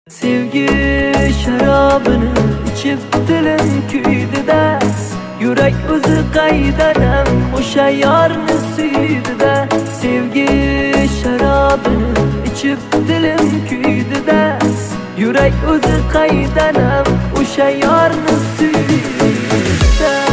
Sevgi şarabını içip dilim küydü-de, yürek o'zi qaydanam o'sha yorni suydi-de. Sevgi şarabını içip dilim küydü-de, yürek o'zi qaydanam o'sha yorni suydi-de.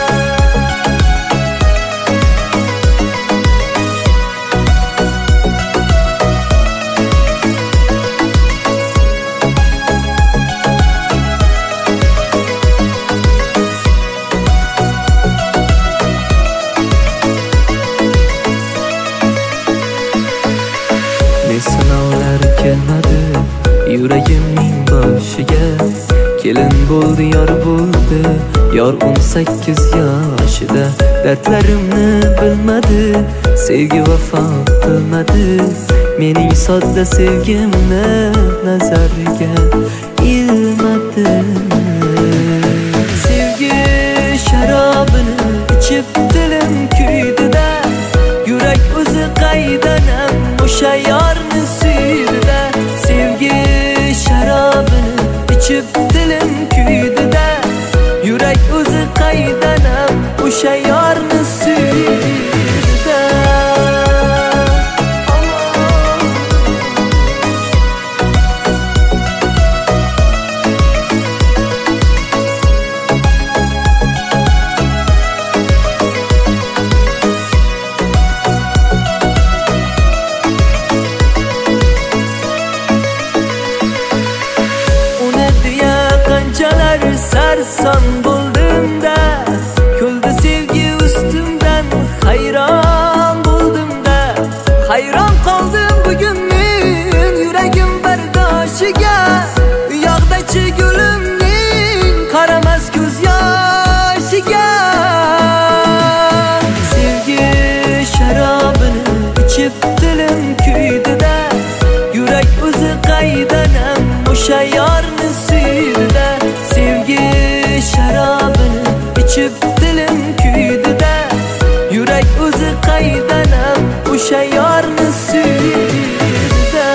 Sinovlar kelmadi yuragimning boshiga. Kelin bo'ldi, yor bo'ldi, yor 18 yoshida. Dardlarimni bilmadi, sevgi vafo qilmadi. Mening sodda sevgimni nazariga ilmadi. Sevgi şarabını içip dilim küydü-de, yürek o'zi qaydanam o'sha yorni suydi-de. Sevgi şarabını içip dilim küydü-de, yürek o'zi qaydanam o'sha yorni suydi-de. Qanchalar sarson bo'ldim-da, kuldi sevgi ustimdan, hayron bo'ldim-da. Hayron qoldim bugun men yuragim bardoshiga. Uyoqdachi gulimning qaramas ko'z yoshiga. Sevgi sharobini ichib dilim kuydi-da, yurek o'zi qaydanam o'sha yorni suydi-da. Sevgi şarabını içip dilim küydü-de, yürek o'zi qaydanam o'sha yorni suydi-de.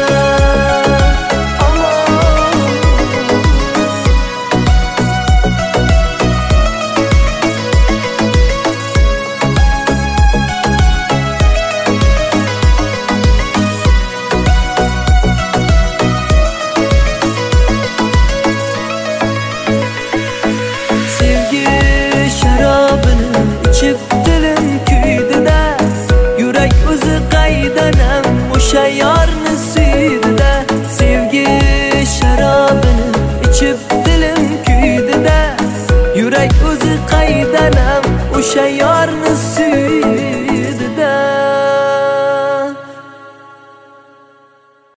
İçip dilim küydü-de, yürek o'zi qaydanam o'sha yorni suydi-de. Sevgi şarabını içip dilim küydü-de, yürek o'zi qaydanam o'sha yorni suydi-de.